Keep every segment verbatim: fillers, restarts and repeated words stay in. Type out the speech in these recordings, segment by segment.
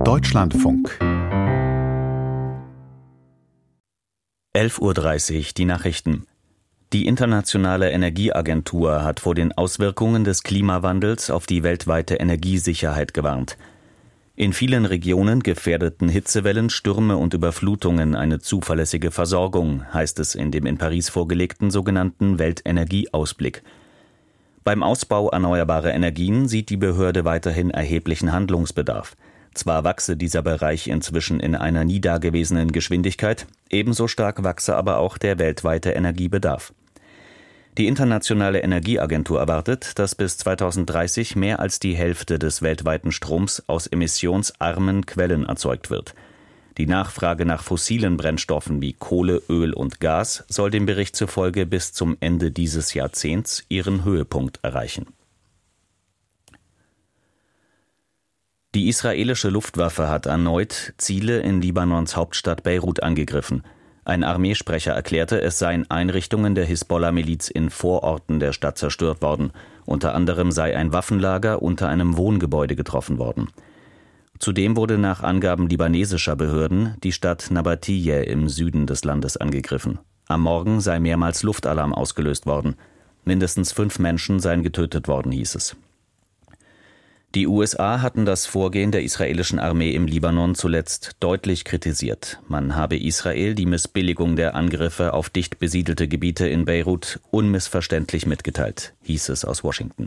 Deutschlandfunk. elf Uhr dreißig, die Nachrichten. Die Internationale Energieagentur hat vor den Auswirkungen des Klimawandels auf die weltweite Energiesicherheit gewarnt. In vielen Regionen gefährdeten Hitzewellen, Stürme und Überflutungen eine zuverlässige Versorgung, heißt es in dem in Paris vorgelegten sogenannten Weltenergieausblick. Beim Ausbau erneuerbarer Energien sieht die Behörde weiterhin erheblichen Handlungsbedarf. Zwar wachse dieser Bereich inzwischen in einer nie dagewesenen Geschwindigkeit, ebenso stark wachse aber auch der weltweite Energiebedarf. Die Internationale Energieagentur erwartet, dass bis zweitausenddreißig mehr als die Hälfte des weltweiten Stroms aus emissionsarmen Quellen erzeugt wird. Die Nachfrage nach fossilen Brennstoffen wie Kohle, Öl und Gas soll dem Bericht zufolge bis zum Ende dieses Jahrzehnts ihren Höhepunkt erreichen. Die israelische Luftwaffe hat erneut Ziele in Libanons Hauptstadt Beirut angegriffen. Ein Armeesprecher erklärte, es seien Einrichtungen der Hisbollah-Miliz in Vororten der Stadt zerstört worden. Unter anderem sei ein Waffenlager unter einem Wohngebäude getroffen worden. Zudem wurde nach Angaben libanesischer Behörden die Stadt Nabatiyeh im Süden des Landes angegriffen. Am Morgen sei mehrmals Luftalarm ausgelöst worden. Mindestens fünf Menschen seien getötet worden, hieß es. Die U S A hatten das Vorgehen der israelischen Armee im Libanon zuletzt deutlich kritisiert. Man habe Israel die Missbilligung der Angriffe auf dicht besiedelte Gebiete in Beirut unmissverständlich mitgeteilt, hieß es aus Washington.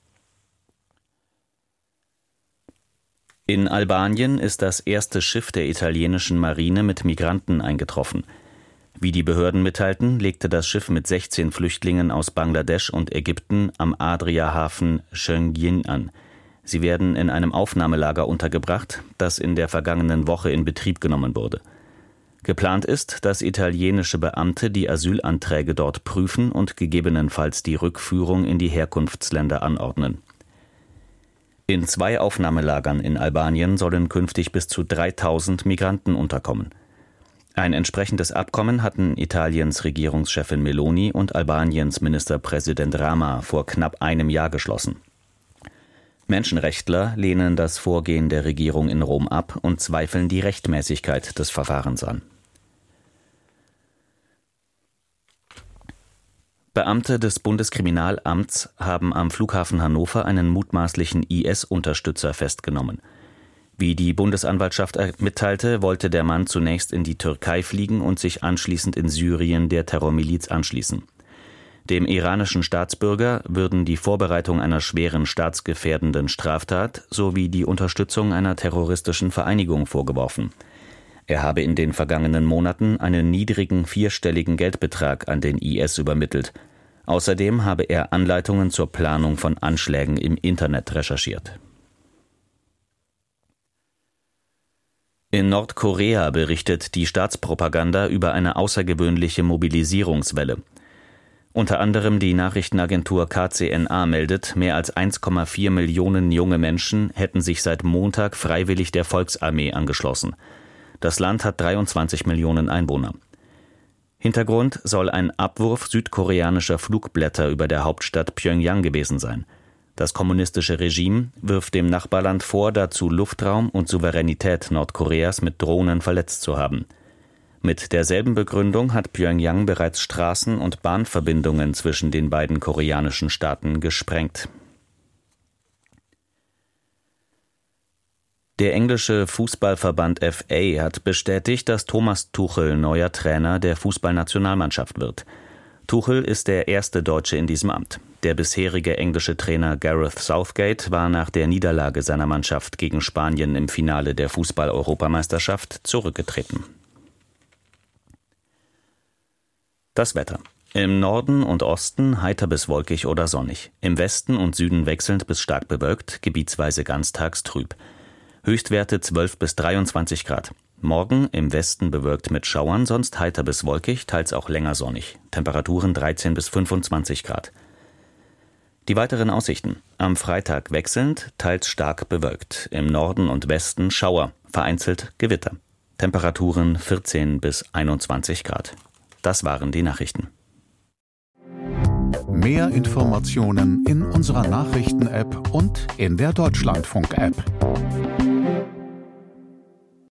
In Albanien ist das erste Schiff der italienischen Marine mit Migranten eingetroffen. Wie die Behörden mitteilten, legte das Schiff mit sechzehn Flüchtlingen aus Bangladesch und Ägypten am Adria-Hafen Schengjin an. Sie werden in einem Aufnahmelager untergebracht, das in der vergangenen Woche in Betrieb genommen wurde. Geplant ist, dass italienische Beamte die Asylanträge dort prüfen und gegebenenfalls die Rückführung in die Herkunftsländer anordnen. In zwei Aufnahmelagern in Albanien sollen künftig bis zu dreitausend Migranten unterkommen. Ein entsprechendes Abkommen hatten Italiens Regierungschefin Meloni und Albaniens Ministerpräsident Rama vor knapp einem Jahr geschlossen. Menschenrechtler lehnen das Vorgehen der Regierung in Rom ab und zweifeln die Rechtmäßigkeit des Verfahrens an. Beamte des Bundeskriminalamts haben am Flughafen Hannover einen mutmaßlichen I S-Unterstützer festgenommen. Wie die Bundesanwaltschaft mitteilte, wollte der Mann zunächst in die Türkei fliegen und sich anschließend in Syrien der Terrormiliz anschließen. Dem iranischen Staatsbürger würden die Vorbereitung einer schweren staatsgefährdenden Straftat sowie die Unterstützung einer terroristischen Vereinigung vorgeworfen. Er habe in den vergangenen Monaten einen niedrigen vierstelligen Geldbetrag an den I S übermittelt. Außerdem habe er Anleitungen zur Planung von Anschlägen im Internet recherchiert. In Nordkorea berichtet die Staatspropaganda über eine außergewöhnliche Mobilisierungswelle. Unter anderem die Nachrichtenagentur K C N A meldet, mehr als eins Komma vier Millionen junge Menschen hätten sich seit Montag freiwillig der Volksarmee angeschlossen. Das Land hat dreiundzwanzig Millionen Einwohner. Hintergrund soll ein Abwurf südkoreanischer Flugblätter über der Hauptstadt Pjöngjang gewesen sein. Das kommunistische Regime wirft dem Nachbarland vor, dazu Luftraum und Souveränität Nordkoreas mit Drohnen verletzt zu haben. Mit derselben Begründung hat Pjöngjang bereits Straßen- und Bahnverbindungen zwischen den beiden koreanischen Staaten gesprengt. Der englische Fußballverband F A hat bestätigt, dass Thomas Tuchel neuer Trainer der Fußballnationalmannschaft wird. Tuchel ist der erste Deutsche in diesem Amt. Der bisherige englische Trainer Gareth Southgate war nach der Niederlage seiner Mannschaft gegen Spanien im Finale der Fußball-Europameisterschaft zurückgetreten. Das Wetter. Im Norden und Osten heiter bis wolkig oder sonnig. Im Westen und Süden wechselnd bis stark bewölkt, gebietsweise ganztags trüb. Höchstwerte zwölf bis dreiundzwanzig Grad. Morgen im Westen bewölkt mit Schauern, sonst heiter bis wolkig, teils auch länger sonnig. Temperaturen dreizehn bis fünfundzwanzig Grad. Die weiteren Aussichten. Am Freitag wechselnd, teils stark bewölkt. Im Norden und Westen Schauer, vereinzelt Gewitter. Temperaturen vierzehn bis einundzwanzig Grad. Das waren die Nachrichten. Mehr Informationen in unserer Nachrichten-App und in der Deutschlandfunk-App.